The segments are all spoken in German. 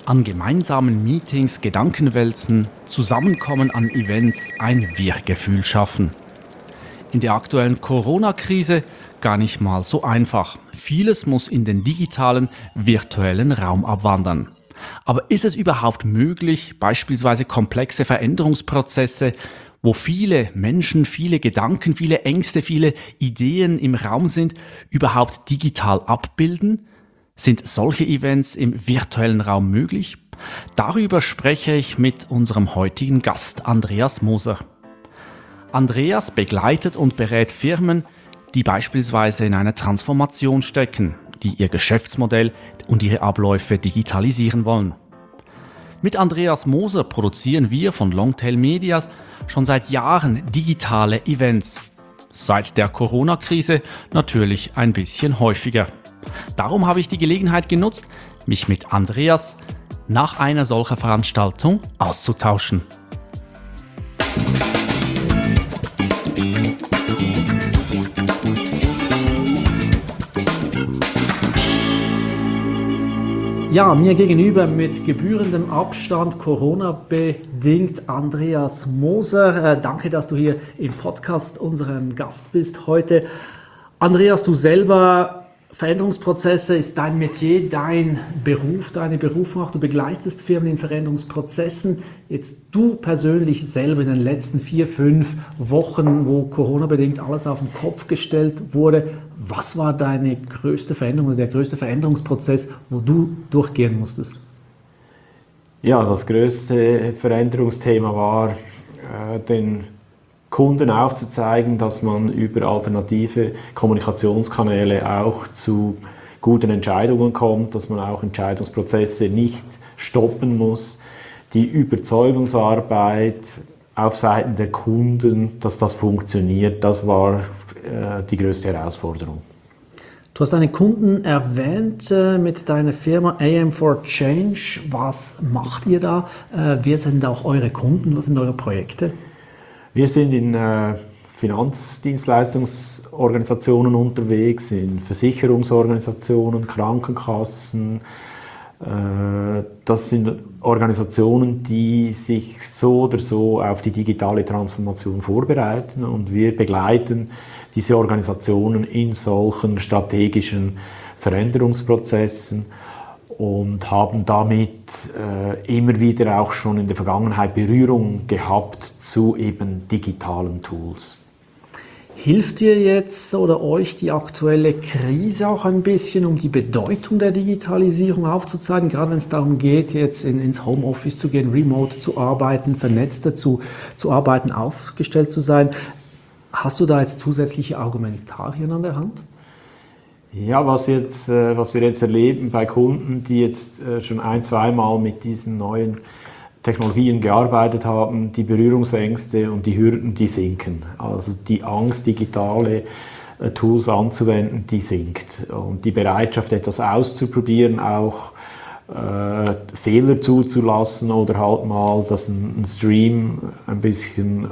An gemeinsamen Meetings Gedankenwälzen, Zusammenkommen an Events, ein Wir-Gefühl schaffen. In der aktuellen Corona-Krise gar nicht mal so einfach. Vieles muss in den digitalen, virtuellen Raum abwandern. Aber ist es überhaupt möglich, beispielsweise komplexe Veränderungsprozesse, wo viele Menschen, viele Gedanken, viele Ängste, viele Ideen im Raum sind, überhaupt digital abbilden? Sind solche Events im virtuellen Raum möglich? Darüber spreche ich mit unserem heutigen Gast Andreas Moser. Andreas begleitet und berät Firmen, die beispielsweise in einer Transformation stecken, die ihr Geschäftsmodell und ihre Abläufe digitalisieren wollen. Mit Andreas Moser produzieren wir von Longtail Media schon seit Jahren digitale Events. Seit der Corona-Krise natürlich ein bisschen häufiger. Darum habe ich die Gelegenheit genutzt, mich mit Andreas nach einer solchen Veranstaltung auszutauschen. Ja, mir gegenüber mit gebührendem Abstand, Corona-bedingt, Andreas Moser. Danke, dass du hier im Podcast unseren Gast bist heute. Andreas, du selber, Veränderungsprozesse ist dein Metier, dein Beruf, deine Berufung auch. Du begleitest Firmen in Veränderungsprozessen. Jetzt du persönlich selber in den letzten 4-5 Wochen, wo Corona-bedingt alles auf den Kopf gestellt wurde. Was war deine größte Veränderung oder der größte Veränderungsprozess, wo du durchgehen musstest? Ja, das größte Veränderungsthema war, den Kunden aufzuzeigen, dass man über alternative Kommunikationskanäle auch zu guten Entscheidungen kommt, dass man auch Entscheidungsprozesse nicht stoppen muss. Die Überzeugungsarbeit auf Seiten der Kunden, dass das funktioniert, das war die größte Herausforderung. Du hast deine Kunden erwähnt mit deiner Firma AM4Change. Was macht ihr da? Wer sind auch eure Kunden? Was sind eure Projekte? Wir sind in Finanzdienstleistungsorganisationen unterwegs, in Versicherungsorganisationen, Krankenkassen. Das sind Organisationen, die sich so oder so auf die digitale Transformation vorbereiten, und wir begleiten diese Organisationen in solchen strategischen Veränderungsprozessen und haben damit immer wieder auch schon in der Vergangenheit Berührung gehabt zu eben digitalen Tools. Hilft dir jetzt oder euch die aktuelle Krise auch ein bisschen, um die Bedeutung der Digitalisierung aufzuzeigen, gerade wenn es darum geht, jetzt ins Homeoffice zu gehen, remote zu arbeiten, vernetzter zu arbeiten, aufgestellt zu sein? Hast du da jetzt zusätzliche Argumentarien an der Hand? Ja, was wir jetzt erleben bei Kunden, die jetzt schon 1-2 Mal mit diesen neuen Technologien gearbeitet haben, die Berührungsängste und die Hürden, die sinken. Also die Angst, digitale Tools anzuwenden, die sinkt. Und die Bereitschaft, etwas auszuprobieren, auch Fehler zuzulassen oder halt mal, dass ein Stream ein bisschen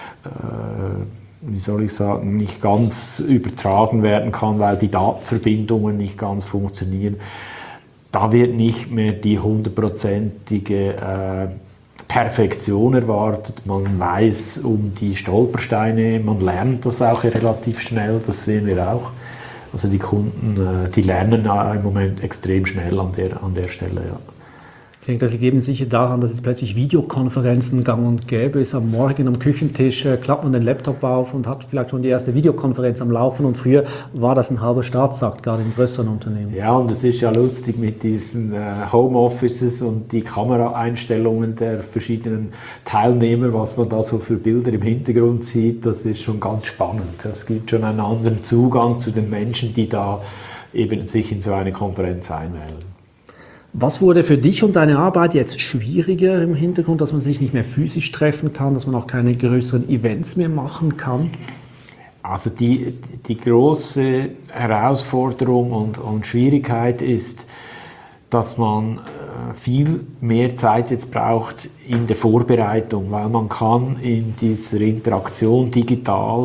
nicht ganz übertragen werden kann, weil die Datenverbindungen nicht ganz funktionieren. Da wird nicht mehr die 100%ige Perfektion erwartet. Man weiß um die Stolpersteine, man lernt das auch relativ schnell, das sehen wir auch. Also die Kunden, die lernen im Moment extrem schnell an der Stelle. Ja. Ich denke, das liegt sicher daran, dass jetzt plötzlich Videokonferenzen gang und gäbe ist. Am Morgen am Küchentisch klappt man den Laptop auf und hat vielleicht schon die erste Videokonferenz am Laufen. Und früher war das ein halber Staatsakt, gerade in größeren Unternehmen. Ja, und es ist ja lustig mit diesen Homeoffices und die Kameraeinstellungen der verschiedenen Teilnehmer, was man da so für Bilder im Hintergrund sieht. Das ist schon ganz spannend. Es gibt schon einen anderen Zugang zu den Menschen, die da eben sich in so eine Konferenz einwählen. Was wurde für dich und deine Arbeit jetzt schwieriger im Hintergrund, dass man sich nicht mehr physisch treffen kann, dass man auch keine größeren Events mehr machen kann? Also die große Herausforderung und Schwierigkeit ist, dass man viel mehr Zeit jetzt braucht in der Vorbereitung, weil man kann in dieser Interaktion digital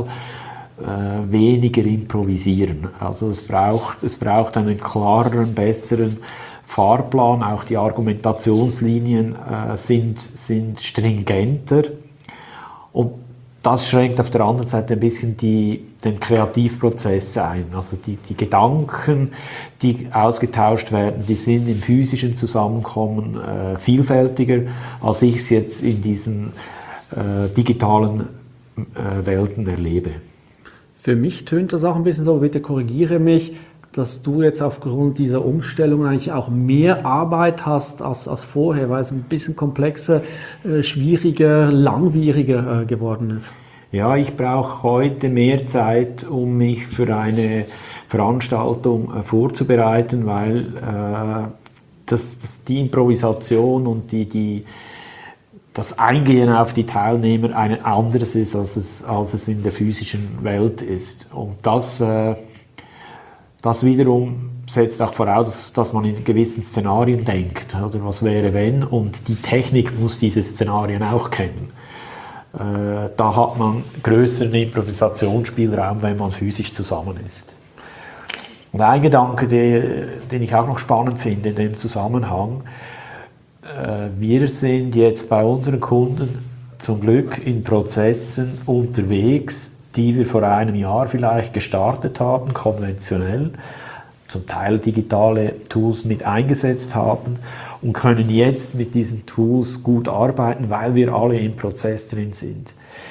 weniger improvisieren. Also es braucht einen klareren, besseren Fahrplan, auch die Argumentationslinien sind stringenter. Und das schränkt auf der anderen Seite ein bisschen den Kreativprozess ein. Also die Gedanken, die ausgetauscht werden, die sind im physischen Zusammenkommen vielfältiger, als ich es jetzt in diesen digitalen Welten erlebe. Für mich tönt das auch ein bisschen so, bitte korrigiere mich, dass du jetzt aufgrund dieser Umstellung eigentlich auch mehr Arbeit hast als vorher, weil es ein bisschen komplexer, schwieriger, langwieriger geworden ist. Ja, ich brauche heute mehr Zeit, um mich für eine Veranstaltung vorzubereiten, weil die Improvisation und das Eingehen auf die Teilnehmer ein anderes ist, als es in der physischen Welt ist. Und das wiederum setzt auch voraus, dass man in gewissen Szenarien denkt, oder was wäre wenn, und die Technik muss diese Szenarien auch kennen. Da hat man größeren Improvisationsspielraum, wenn man physisch zusammen ist. Und ein Gedanke, den ich auch noch spannend finde in dem Zusammenhang, wir sind jetzt bei unseren Kunden zum Glück in Prozessen unterwegs, die wir vor einem Jahr vielleicht gestartet haben, konventionell, zum Teil digitale Tools mit eingesetzt haben und können jetzt mit diesen Tools gut arbeiten, weil wir alle im Prozess drin sind.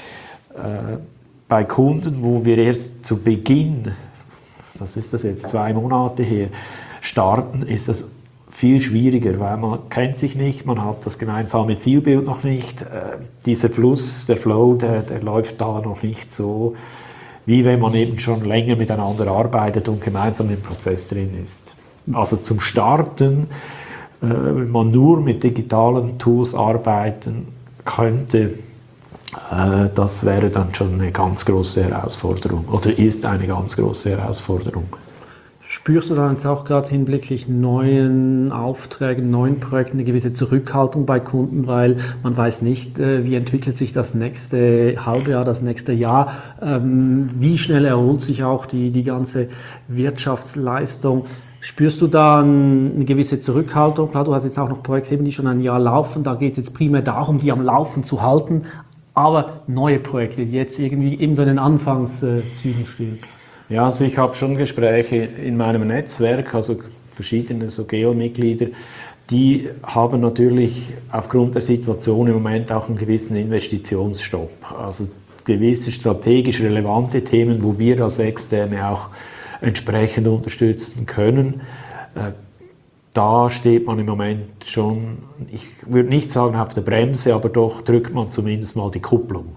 Bei Kunden, wo wir erst zu Beginn, das ist das jetzt 2 Monate her, starten, ist das viel schwieriger, weil man kennt sich nicht, man hat das gemeinsame Zielbild noch nicht, dieser Fluss, der Flow, der läuft da noch nicht so, wie wenn man eben schon länger miteinander arbeitet und gemeinsam im Prozess drin ist. Also zum Starten, wenn man nur mit digitalen Tools arbeiten könnte, das wäre dann schon eine ganz große Herausforderung oder ist eine ganz große Herausforderung. Spürst du dann jetzt auch gerade hinblicklich neuen Aufträgen, neuen Projekten eine gewisse Zurückhaltung bei Kunden, weil man weiß nicht, wie entwickelt sich das nächste Halbjahr, das nächste Jahr, wie schnell erholt sich auch die ganze Wirtschaftsleistung. Spürst du da eine gewisse Zurückhaltung? Klar, du hast jetzt auch noch Projekte, die schon ein Jahr laufen, da geht es jetzt primär darum, die am Laufen zu halten, aber neue Projekte, die jetzt irgendwie eben so in den Anfangszügen stehen. Ja, also ich habe schon Gespräche in meinem Netzwerk, also verschiedene so GEO-Mitglieder, die haben natürlich aufgrund der Situation im Moment auch einen gewissen Investitionsstopp. Also gewisse strategisch relevante Themen, wo wir als Externe auch entsprechend unterstützen können. Da steht man im Moment schon, ich würde nicht sagen auf der Bremse, aber doch drückt man zumindest mal die Kupplung.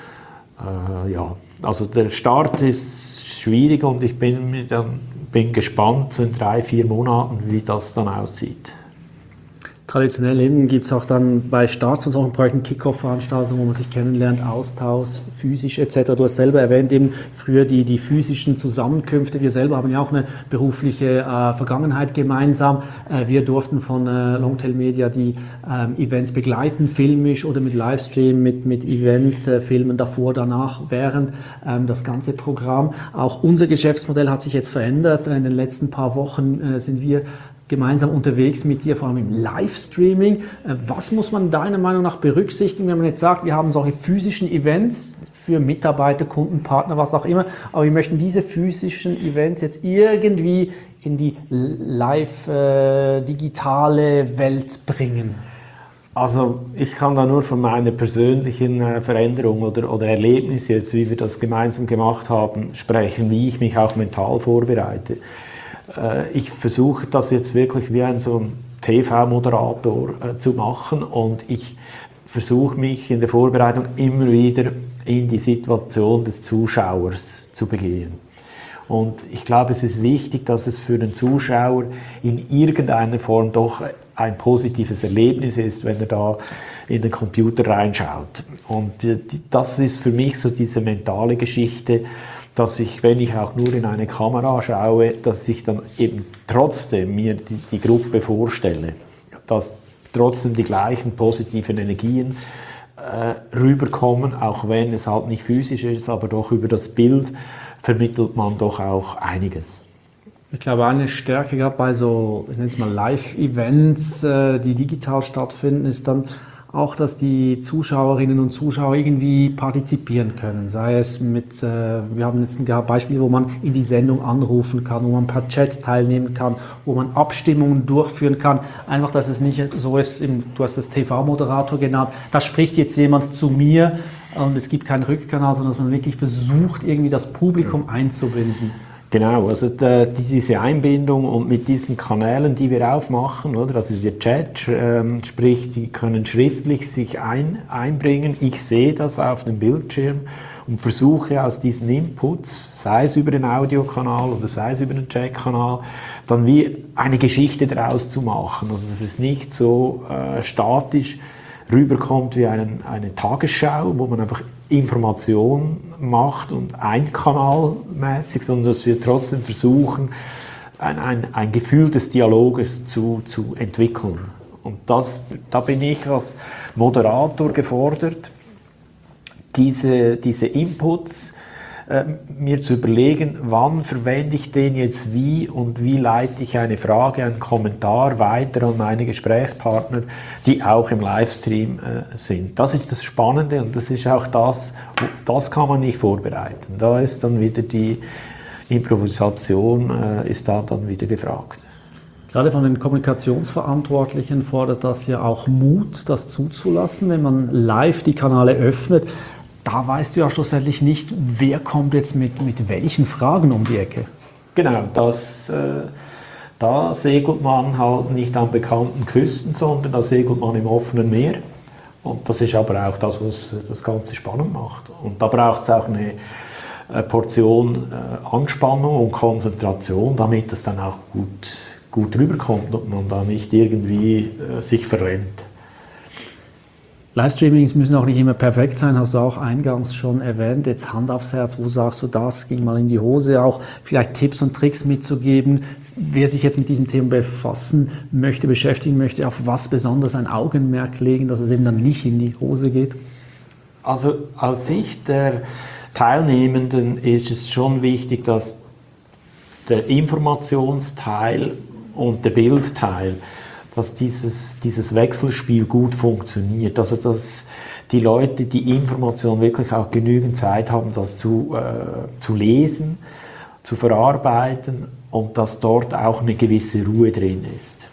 Ja, also der Start ist schwierig und ich bin gespannt so in 3-4 Monaten, wie das dann aussieht. Traditionell eben gibt es auch dann bei Starts von solchen Projekten Kick-Off-Veranstaltungen, wo man sich kennenlernt, Austausch, physisch etc. Du hast selber erwähnt, eben früher die physischen Zusammenkünfte. Wir selber haben ja auch eine berufliche Vergangenheit gemeinsam. Wir durften von Longtail Media die Events begleiten, filmisch oder mit Livestream, mit Eventfilmen davor, danach, während das ganze Programm. Auch unser Geschäftsmodell hat sich jetzt verändert. In den letzten paar Wochen sind wir gemeinsam unterwegs mit dir, vor allem im Livestreaming. Was muss man deiner Meinung nach berücksichtigen, wenn man jetzt sagt, wir haben solche physischen Events für Mitarbeiter, Kunden, Partner, was auch immer, aber wir möchten diese physischen Events jetzt irgendwie in die live-digitale Welt bringen? Also ich kann da nur von meiner persönlichen Veränderung oder Erlebnis jetzt, wie wir das gemeinsam gemacht haben, sprechen, wie ich mich auch mental vorbereite. Ich versuche das jetzt wirklich wie so ein TV-Moderator zu machen und ich versuche mich in der Vorbereitung immer wieder in die Situation des Zuschauers zu begeben. Und ich glaube, es ist wichtig, dass es für den Zuschauer in irgendeiner Form doch ein positives Erlebnis ist, wenn er da in den Computer reinschaut. Und das ist für mich so diese mentale Geschichte, dass ich, wenn ich auch nur in eine Kamera schaue, dass ich dann eben trotzdem mir die Gruppe vorstelle, dass trotzdem die gleichen positiven Energien rüberkommen, auch wenn es halt nicht physisch ist, aber doch über das Bild vermittelt man doch auch einiges. Ich glaube, eine Stärke gerade bei so, ich nenne es mal Live-Events, die digital stattfinden, ist dann auch, dass die Zuschauerinnen und Zuschauer irgendwie partizipieren können. Sei es mit, wir haben jetzt ein Beispiel, wo man in die Sendung anrufen kann, wo man per Chat teilnehmen kann, wo man Abstimmungen durchführen kann. Einfach, dass es nicht so ist, du hast das TV-Moderator genannt, da spricht jetzt jemand zu mir und es gibt keinen Rückkanal, sondern dass man wirklich versucht, irgendwie das Publikum einzubinden. Genau, also diese Einbindung und mit diesen Kanälen, die wir aufmachen, oder? Also der Chat, sprich, die können schriftlich sich einbringen. Ich sehe das auf dem Bildschirm und versuche aus diesen Inputs, sei es über den Audiokanal oder sei es über den Chatkanal, dann wie eine Geschichte daraus zu machen. Also dass es nicht so statisch rüberkommt wie eine Tagesschau, wo man einfach Information macht und einkanalmäßig, sondern dass wir trotzdem versuchen, ein Gefühl des Dialoges zu entwickeln. Und da bin ich als Moderator gefordert, diese Inputs mir zu überlegen, wann verwende ich den jetzt wie und wie leite ich eine Frage, einen Kommentar weiter an meine Gesprächspartner, die auch im Livestream sind. Das ist das Spannende und das ist auch das kann man nicht vorbereiten. Da ist dann wieder die Improvisation ist da dann wieder gefragt. Gerade von den Kommunikationsverantwortlichen fordert das ja auch Mut, das zuzulassen, wenn man live die Kanäle öffnet. Da weißt du ja schlussendlich nicht, wer kommt jetzt mit welchen Fragen um die Ecke. Genau, da segelt man halt nicht an bekannten Küsten, sondern da segelt man im offenen Meer. Und das ist aber auch das, was das Ganze spannend macht. Und da braucht es auch eine Portion Anspannung und Konzentration, damit es dann auch gut rüberkommt und man da nicht irgendwie sich verrennt. Livestreamings müssen auch nicht immer perfekt sein, hast du auch eingangs schon erwähnt. Jetzt Hand aufs Herz, wo sagst du, das ging mal in die Hose? Auch vielleicht Tipps und Tricks mitzugeben, wer sich jetzt mit diesem Thema beschäftigen möchte, auf was besonders ein Augenmerk legen, dass es eben dann nicht in die Hose geht? Also aus Sicht der Teilnehmenden ist es schon wichtig, dass der Informationsteil und der Bildteil, dass dieses Wechselspiel gut funktioniert, also dass die Leute die Information wirklich auch genügend Zeit haben, das zu lesen, zu verarbeiten und dass dort auch eine gewisse Ruhe drin ist.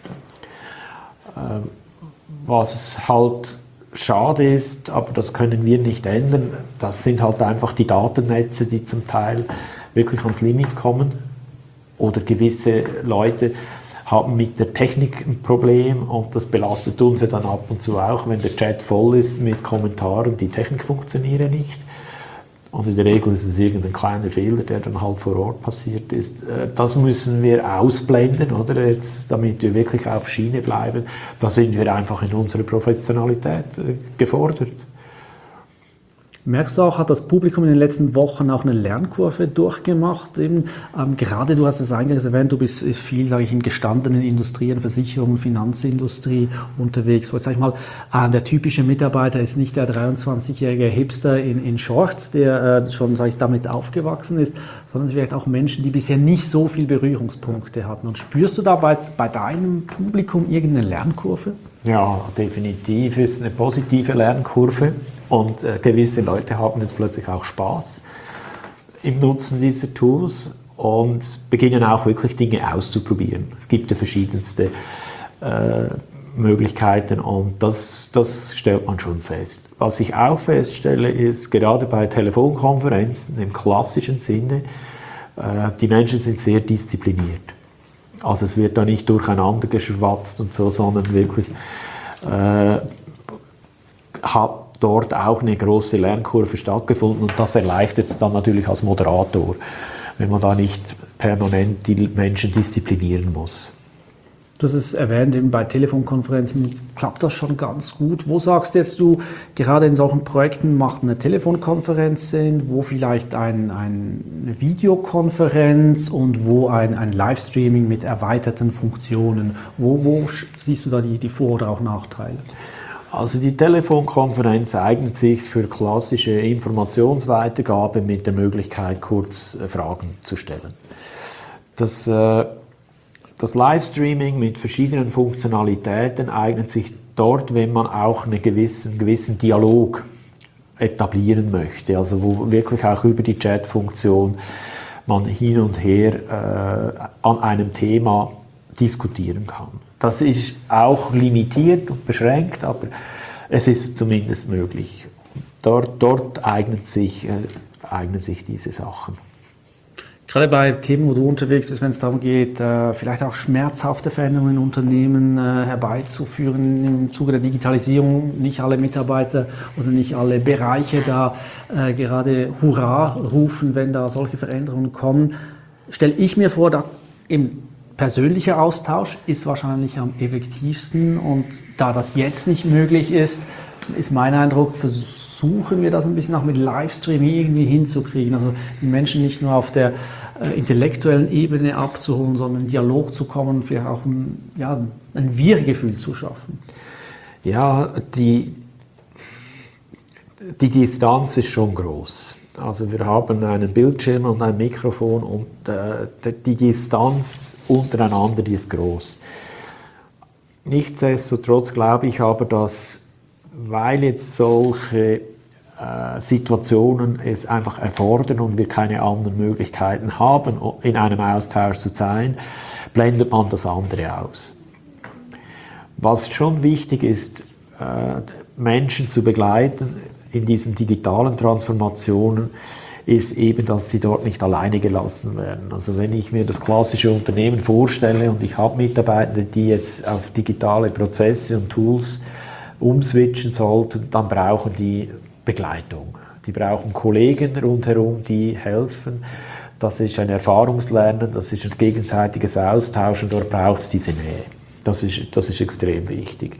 Was halt schade ist, aber das können wir nicht ändern, das sind halt einfach die Datennetze, die zum Teil wirklich ans Limit kommen oder gewisse Leute haben mit der Technik ein Problem und das belastet uns ja dann ab und zu auch, wenn der Chat voll ist mit Kommentaren, die Technik funktioniert nicht. Und in der Regel ist es irgendein kleiner Fehler, der dann halt vor Ort passiert ist. Das müssen wir ausblenden, oder? Jetzt, damit wir wirklich auf Schiene bleiben. Da sind wir einfach in unserer Professionalität gefordert. Merkst du auch, hat das Publikum in den letzten Wochen auch eine Lernkurve durchgemacht? Eben, gerade du hast es eingangs erwähnt, du bist viel, sage ich, in gestandenen Industrien, Versicherungen, Finanzindustrie unterwegs. So, jetzt sag ich mal, der typische Mitarbeiter ist nicht der 23-jährige Hipster in Shorts, der schon, sage ich, damit aufgewachsen ist, sondern es vielleicht auch Menschen, die bisher nicht so viele Berührungspunkte hatten. Und spürst du da bei deinem Publikum irgendeine Lernkurve? Ja, definitiv ist eine positive Lernkurve. Und gewisse Leute haben jetzt plötzlich auch Spaß im Nutzen dieser Tools und beginnen auch wirklich Dinge auszuprobieren. Es gibt ja verschiedenste Möglichkeiten und das stellt man schon fest. Was ich auch feststelle, ist, gerade bei Telefonkonferenzen im klassischen Sinne, die Menschen sind sehr diszipliniert. Also es wird da nicht durcheinander geschwatzt und so, sondern wirklich hat dort auch eine große Lernkurve stattgefunden und das erleichtert es dann natürlich als Moderator, wenn man da nicht permanent die Menschen disziplinieren muss. Du hast es erwähnt, eben bei Telefonkonferenzen klappt das schon ganz gut. Wo sagst jetzt du, gerade in solchen Projekten macht eine Telefonkonferenz Sinn, wo vielleicht eine Videokonferenz und wo ein Livestreaming mit erweiterten Funktionen? Wo siehst du da die Vor- oder auch Nachteile? Also die Telefonkonferenz eignet sich für klassische Informationsweitergabe mit der Möglichkeit, kurz Fragen zu stellen. Das Livestreaming mit verschiedenen Funktionalitäten eignet sich dort, wenn man auch einen gewissen Dialog etablieren möchte, also wo wirklich auch über die Chat-Funktion man hin und her an einem Thema diskutieren kann. Das ist auch limitiert und beschränkt, aber es ist zumindest möglich. Dort eignen sich diese Sachen. Gerade bei Themen, wo du unterwegs bist, wenn es darum geht, vielleicht auch schmerzhafte Veränderungen in Unternehmen herbeizuführen im Zuge der Digitalisierung, nicht alle Mitarbeiter oder nicht alle Bereiche da gerade Hurra rufen, wenn da solche Veränderungen kommen, stelle ich mir vor, da im persönlicher Austausch ist wahrscheinlich am effektivsten, und da das jetzt nicht möglich ist mein Eindruck, versuchen wir das ein bisschen auch mit Livestream irgendwie hinzukriegen. Also die Menschen nicht nur auf der intellektuellen Ebene abzuholen, sondern in Dialog zu kommen, vielleicht auch ein Wir-Gefühl zu schaffen. Ja, die Distanz ist schon groß. Also wir haben einen Bildschirm und ein Mikrofon, und die Distanz untereinander, die ist groß. Nichtsdestotrotz glaube ich aber, dass, weil jetzt solche Situationen es einfach erfordern und wir keine anderen Möglichkeiten haben, in einem Austausch zu sein, blendet man das andere aus. Was schon wichtig ist, Menschen zu begleiten in diesen digitalen Transformationen, ist eben, dass sie dort nicht alleine gelassen werden. Also wenn ich mir das klassische Unternehmen vorstelle und ich habe Mitarbeitende, die jetzt auf digitale Prozesse und Tools umswitchen sollten, dann brauchen die Begleitung. Die brauchen Kollegen rundherum, die helfen. Das ist ein Erfahrungslernen, das ist ein gegenseitiges Austauschen, dort braucht es diese Nähe. Das ist extrem wichtig.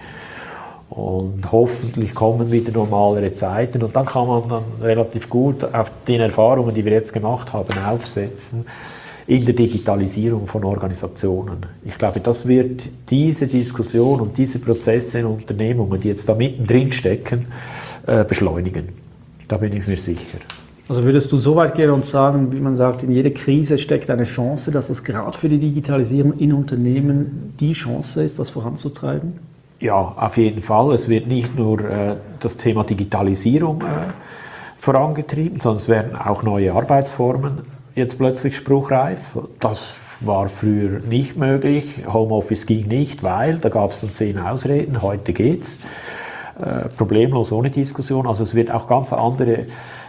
Und hoffentlich kommen wieder normalere Zeiten, und dann kann man dann relativ gut auf den Erfahrungen, die wir jetzt gemacht haben, aufsetzen in der Digitalisierung von Organisationen. Ich glaube, das wird diese Diskussion und diese Prozesse in Unternehmungen, die jetzt da mittendrin stecken, beschleunigen. Da bin ich mir sicher. Also würdest du so weit gehen und sagen, wie man sagt, in jeder Krise steckt eine Chance, dass es gerade für die Digitalisierung in Unternehmen die Chance ist, das voranzutreiben? Ja, auf jeden Fall. Es wird nicht nur das Thema Digitalisierung vorangetrieben, sondern es werden auch neue Arbeitsformen jetzt plötzlich spruchreif. Das war früher nicht möglich. Homeoffice ging nicht, weil da gab es dann 10 Ausreden. Heute geht's. Problemlos, ohne Diskussion. Also es wird auch ganz andere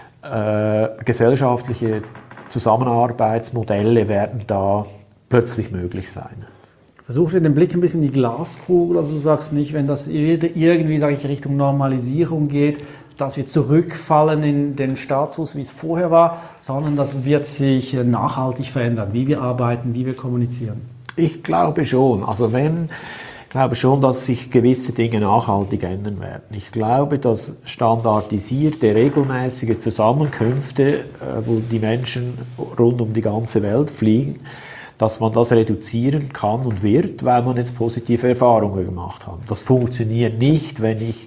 gesellschaftliche Zusammenarbeitsmodelle werden da plötzlich möglich sein. Versuche den Blick ein bisschen in die Glaskugel, also du sagst nicht, wenn das irgendwie, sage ich, Richtung Normalisierung geht, dass wir zurückfallen in den Status, wie es vorher war, sondern das wird sich nachhaltig verändern, wie wir arbeiten, wie wir kommunizieren. Ich glaube schon. Ich glaube schon, dass sich gewisse Dinge nachhaltig ändern werden. Ich glaube, dass standardisierte, regelmäßige Zusammenkünfte, wo die Menschen rund um die ganze Welt fliegen, dass man das reduzieren kann und wird, weil man jetzt positive Erfahrungen gemacht hat. Das funktioniert nicht, wenn ich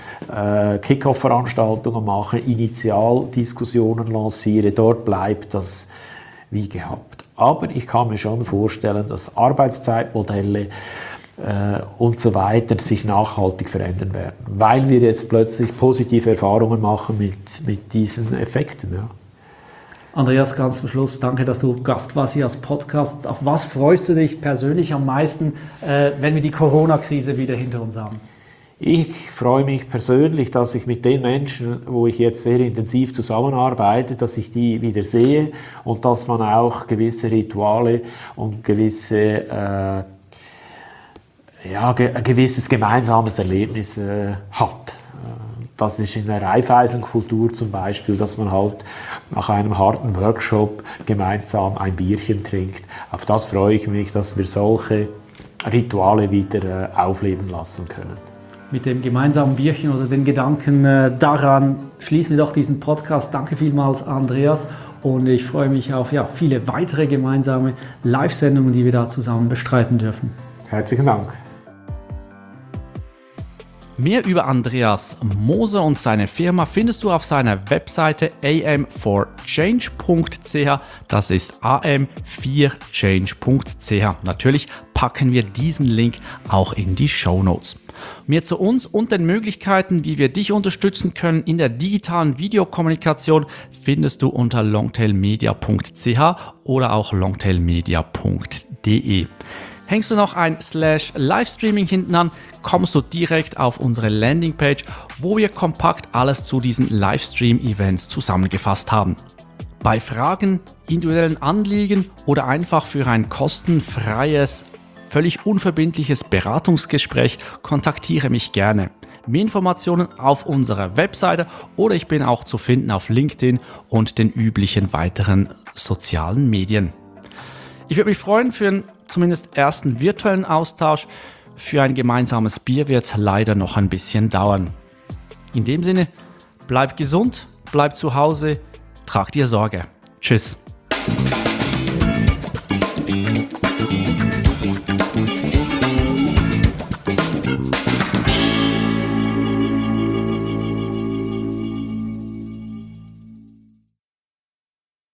Kick-Off-Veranstaltungen mache, Initialdiskussionen lanciere, dort bleibt das wie gehabt. Aber ich kann mir schon vorstellen, dass Arbeitszeitmodelle und so weiter sich nachhaltig verändern werden, weil wir jetzt plötzlich positive Erfahrungen machen mit diesen Effekten. Ja. Andreas, ganz zum Schluss, danke, dass du Gast warst hier als Podcast. Auf was freust du dich persönlich am meisten, wenn wir die Corona-Krise wieder hinter uns haben? Ich freue mich persönlich, dass ich mit den Menschen, wo ich jetzt sehr intensiv zusammenarbeite, dass ich die wieder sehe und dass man auch gewisse Rituale und ein gewisses gemeinsames Erlebnis hat. Das ist in der Raiffeisenkultur zum Beispiel, dass man halt nach einem harten Workshop gemeinsam ein Bierchen trinkt. Auf das freue ich mich, dass wir solche Rituale wieder aufleben lassen können. Mit dem gemeinsamen Bierchen oder den Gedanken daran schließen wir doch diesen Podcast. Danke vielmals, Andreas. Und ich freue mich auf viele weitere gemeinsame Live-Sendungen, die wir da zusammen bestreiten dürfen. Herzlichen Dank. Mehr über Andreas Moser und seine Firma findest du auf seiner Webseite am4change.ch. Das ist am4change.ch. Natürlich packen wir diesen Link auch in die Shownotes. Mehr zu uns und den Möglichkeiten, wie wir dich unterstützen können in der digitalen Videokommunikation, findest du unter longtailmedia.ch oder auch longtailmedia.de. Hängst du noch ein /Livestreaming hinten an, kommst du direkt auf unsere Landingpage, wo wir kompakt alles zu diesen Livestream-Events zusammengefasst haben. Bei Fragen, individuellen Anliegen oder einfach für ein kostenfreies, völlig unverbindliches Beratungsgespräch kontaktiere mich gerne. Mehr Informationen auf unserer Webseite oder ich bin auch zu finden auf LinkedIn und den üblichen weiteren sozialen Medien. Ich würde mich freuen für einen zumindest ersten virtuellen Austausch. Für ein gemeinsames Bier wird es leider noch ein bisschen dauern. In dem Sinne, bleib gesund, bleib zu Hause, trag dir Sorge. Tschüss.